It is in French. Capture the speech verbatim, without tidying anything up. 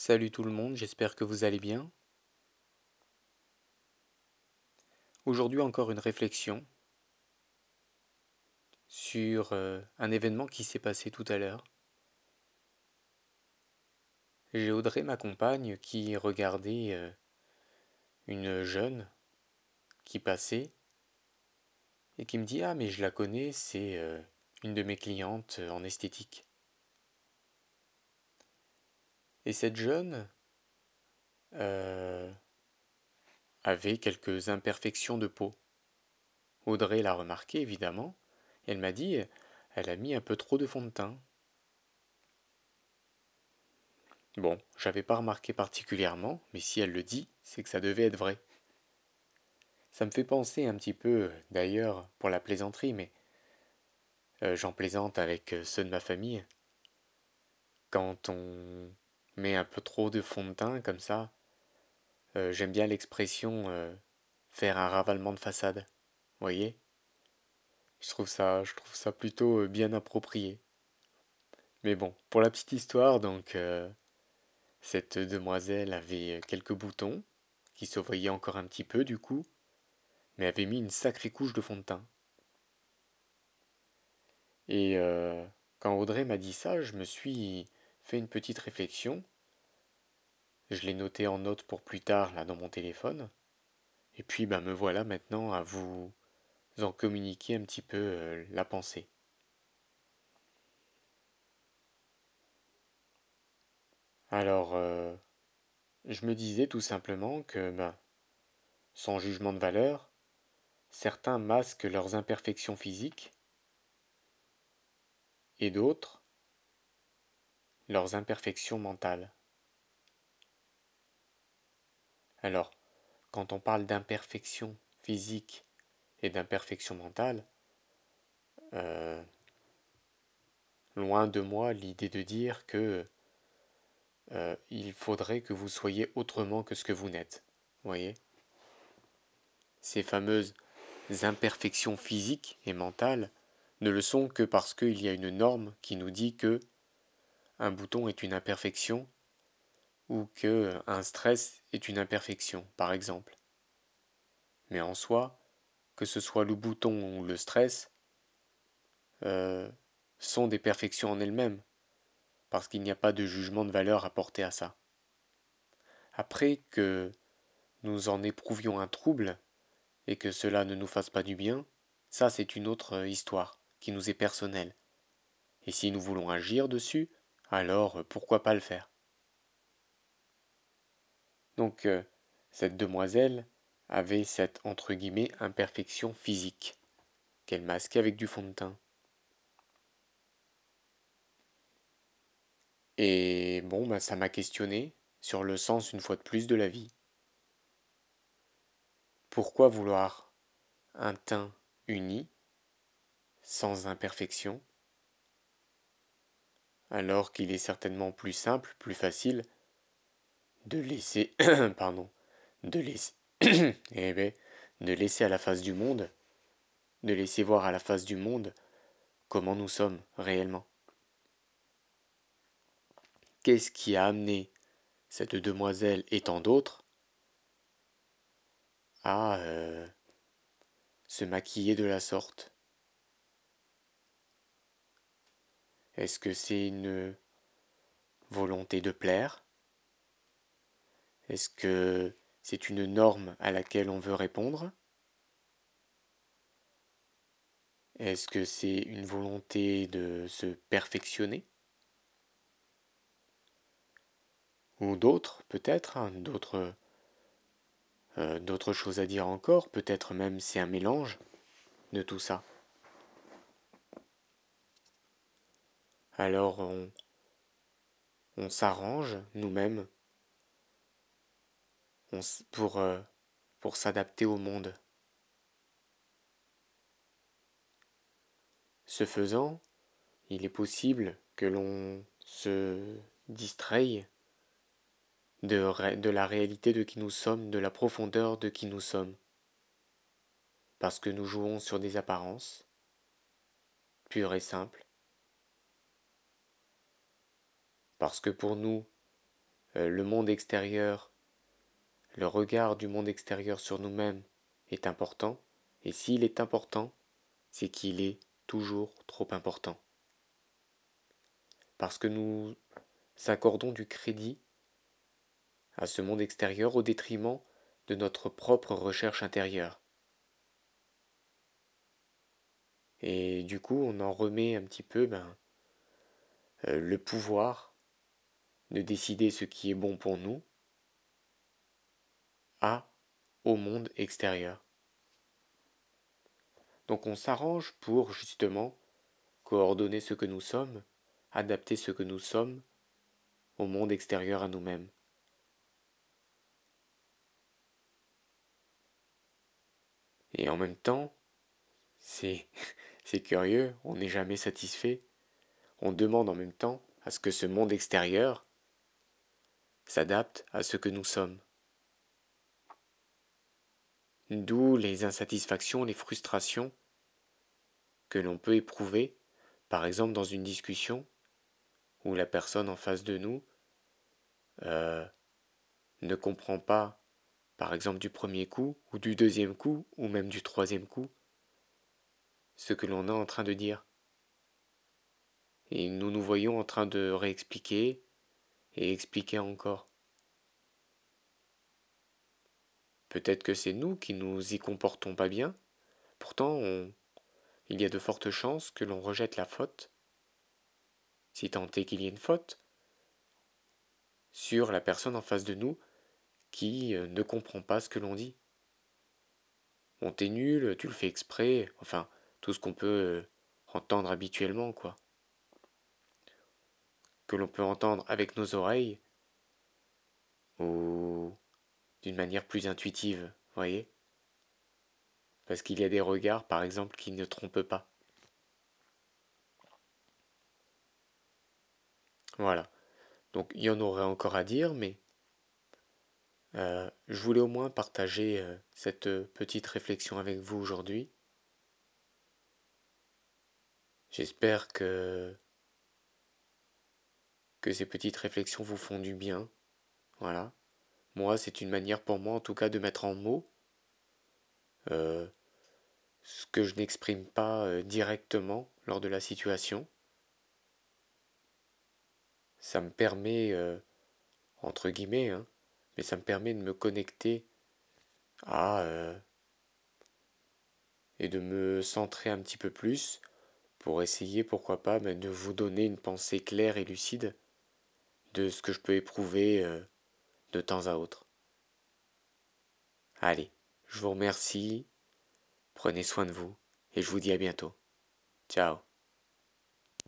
Salut tout le monde, j'espère que vous allez bien. Aujourd'hui encore une réflexion sur euh, un événement qui s'est passé tout à l'heure. J'ai Audrey, ma compagne, qui regardait euh, une jeune qui passait et qui me dit: «Ah mais je la connais, c'est euh, une de mes clientes euh, en esthétique.» Et cette jeune euh, avait quelques imperfections de peau. Audrey l'a remarqué évidemment, et elle m'a dit: «Elle a mis un peu trop de fond de teint.» Bon, j'avais pas remarqué particulièrement, mais si elle le dit, c'est que ça devait être vrai. Ça me fait penser un petit peu, d'ailleurs, pour la plaisanterie, mais euh, j'en plaisante avec euh, ceux de ma famille. Quand on met un peu trop de fond de teint comme ça, euh, j'aime bien l'expression euh, faire un ravalement de façade. Vous voyez? Je trouve ça, je trouve ça plutôt euh, bien approprié. Mais bon, pour la petite histoire, donc euh, cette demoiselle avait quelques boutons qui se voyaient encore un petit peu du coup, mais avait mis une sacrée couche de fond de teint. Et euh, quand Audrey m'a dit ça, je me suis fait une petite réflexion. Je l'ai noté en note pour plus tard là dans mon téléphone. Et puis bah, me voilà maintenant à vous en communiquer un petit peu euh, la pensée. Alors, euh, je me disais tout simplement que, bah, sans jugement de valeur, certains masquent leurs imperfections physiques et d'autres leurs imperfections mentales. Alors, quand on parle d'imperfection physique et d'imperfection mentale, euh, loin de moi l'idée de dire que euh, il faudrait que vous soyez autrement que ce que vous n'êtes. Vous voyez? Ces fameuses imperfections physiques et mentales ne le sont que parce qu'il y a une norme qui nous dit que un bouton est une imperfection ou que un stress est une imperfection, par exemple. Mais en soi, que ce soit le bouton ou le stress, euh, sont des perfections en elles-mêmes, parce qu'il n'y a pas de jugement de valeur à porter à ça. Après que nous en éprouvions un trouble et que cela ne nous fasse pas du bien, ça c'est une autre histoire qui nous est personnelle. Et si nous voulons agir dessus, alors pourquoi pas le faire? Donc euh, cette demoiselle avait cette entre guillemets imperfection physique qu'elle masquait avec du fond de teint. Et bon, bah, ça m'a questionné sur le sens une fois de plus de la vie. Pourquoi vouloir un teint uni, sans imperfection, alors qu'il est certainement plus simple, plus facile de laisser, pardon, de laisser, eh ben, de laisser à la face du monde, de laisser voir à la face du monde comment nous sommes réellement. Qu'est-ce qui a amené cette demoiselle et tant d'autres à euh, se maquiller de la sorte? Est-ce que c'est une volonté de plaire? Est-ce que c'est une norme à laquelle on veut répondre? Est-ce que c'est une volonté de se perfectionner? Ou d'autres, peut-être, hein, d'autres euh, d'autres choses à dire encore, peut-être même c'est un mélange de tout ça. Alors on, on s'arrange nous-mêmes on pour, euh, pour s'adapter au monde. Ce faisant, il est possible que l'on se distraye de, de la réalité de qui nous sommes, de la profondeur de qui nous sommes, parce que nous jouons sur des apparences, pures et simples, parce que pour nous, euh, le monde extérieur, le regard du monde extérieur sur nous-mêmes est important, et s'il est important, c'est qu'il est toujours trop important. Parce que nous accordons du crédit à ce monde extérieur au détriment de notre propre recherche intérieure. Et du coup, on en remet un petit peu ben, euh, le pouvoir de décider ce qui est bon pour nous à au monde extérieur. Donc on s'arrange pour justement coordonner ce que nous sommes, adapter ce que nous sommes au monde extérieur à nous-mêmes. Et en même temps, c'est c'est curieux, on n'est jamais satisfait. On demande en même temps à ce que ce monde extérieur s'adapte à ce que nous sommes. D'où les insatisfactions, les frustrations que l'on peut éprouver, par exemple dans une discussion où la personne en face de nous euh, ne comprend pas, par exemple du premier coup, ou du deuxième coup, ou même du troisième coup, ce que l'on est en train de dire. Et nous nous voyons en train de réexpliquer et expliquer encore. Peut-être que c'est nous qui nous y comportons pas bien, pourtant on, il y a de fortes chances que l'on rejette la faute, si tant est qu'il y ait une faute, sur la personne en face de nous qui euh, ne comprend pas ce que l'on dit. Bon, t'es nul, tu le fais exprès, enfin, tout ce qu'on peut euh, entendre habituellement, quoi. Que l'on peut entendre avec nos oreilles ou d'une manière plus intuitive, voyez? Parce qu'il y a des regards, par exemple, qui ne trompent pas. Voilà. Donc il y en aurait encore à dire, mais euh, je voulais au moins partager euh, cette euh, petite réflexion avec vous aujourd'hui. J'espère que, que ces petites réflexions vous font du bien. Voilà. Moi, c'est une manière pour moi, en tout cas, de mettre en mots euh, ce que je n'exprime pas euh, directement lors de la situation. Ça me permet, euh, entre guillemets, hein, mais ça me permet de me connecter à euh, et de me centrer un petit peu plus pour essayer, pourquoi pas, ben, de vous donner une pensée claire et lucide de ce que je peux éprouver euh, de temps à autre. Allez, je vous remercie, prenez soin de vous, et je vous dis à bientôt. Ciao.